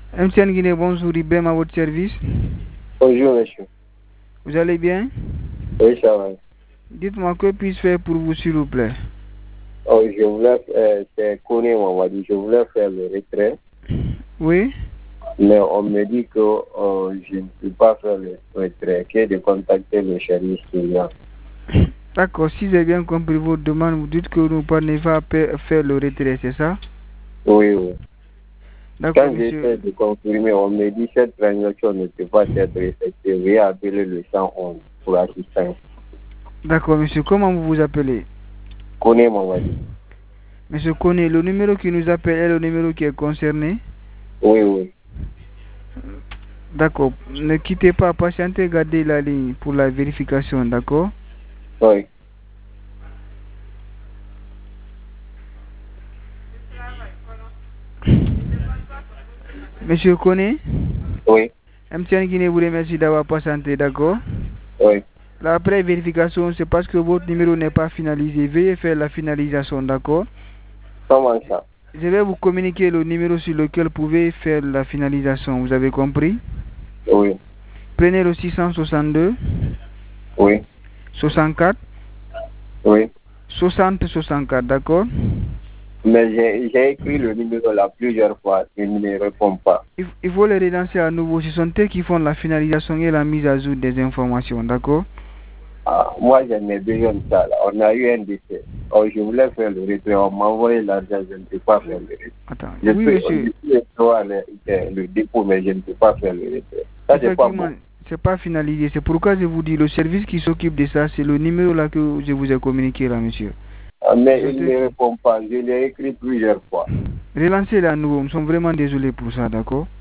MTN Guinée, bonjour, Ibrahim à votre service. Bonjour, monsieur. Vous allez bien? Oui, ça va. Dites-moi, que puis-je faire pour vous, s'il vous plaît? Oh, je voulais, c'est Koné, on m'a dit, je voulais faire le retrait, Oui? mais on me dit que je ne peux pas faire le retrait, que de contacter le service client. D'accord, si j'ai bien compris votre demande, vous dites que nous ne pas faire le retrait, c'est ça? Oui, oui. D'accord, Quand monsieur. j'essaie de confirmer, on me dit que cette transaction ne peut pas être effectuée. Veuillez appeler le 111 pour assistance. D'accord, monsieur, comment vous vous appelez? Koné, on m'a dit. Monsieur Koné, le numéro qui nous appelle est le numéro qui est concerné? Oui, oui. D'accord, ne quittez pas, patientez, gardez la ligne pour la vérification, d'accord? Oui. Monsieur Koné, Oui. MTN Guinée vous remercie d'avoir patienté, d'accord? Oui. La après vérification, c'est parce que votre numéro n'est pas finalisé. Veuillez faire la finalisation, d'accord? Comment ça? Je vais vous communiquer le numéro sur lequel vous pouvez faire la finalisation. Vous avez compris? Oui. Prenez le 662 Oui. 64 Oui. 60 64, d'accord? Mais j'ai écrit le numéro là plusieurs fois, il ne répond pas. Il faut les relancer à nouveau. Ce sont eux qui font la finalisation et la mise à jour des informations, d'accord? Ah, moi, j'en ai besoin de ça. Là. On a eu un décès. Oh, je voulais faire le retrait. On m'a envoyé l'argent. Je ne peux pas faire le retrait. Attends, Je oui, monsieur. peux voir le dépôt, mais je ne peux pas faire le retrait. Ça, c'est pas Effectivement, bon. c'est pas finalisé. C'est pourquoi je vous dis, le service qui s'occupe de ça, c'est le numéro là que je vous ai communiqué là, monsieur. Ah, mais C'est il eux ne qui... répond pas. Je l'ai écrit plusieurs fois. Relancez-le à nouveau. Nous sommes vraiment désolés pour ça, d'accord?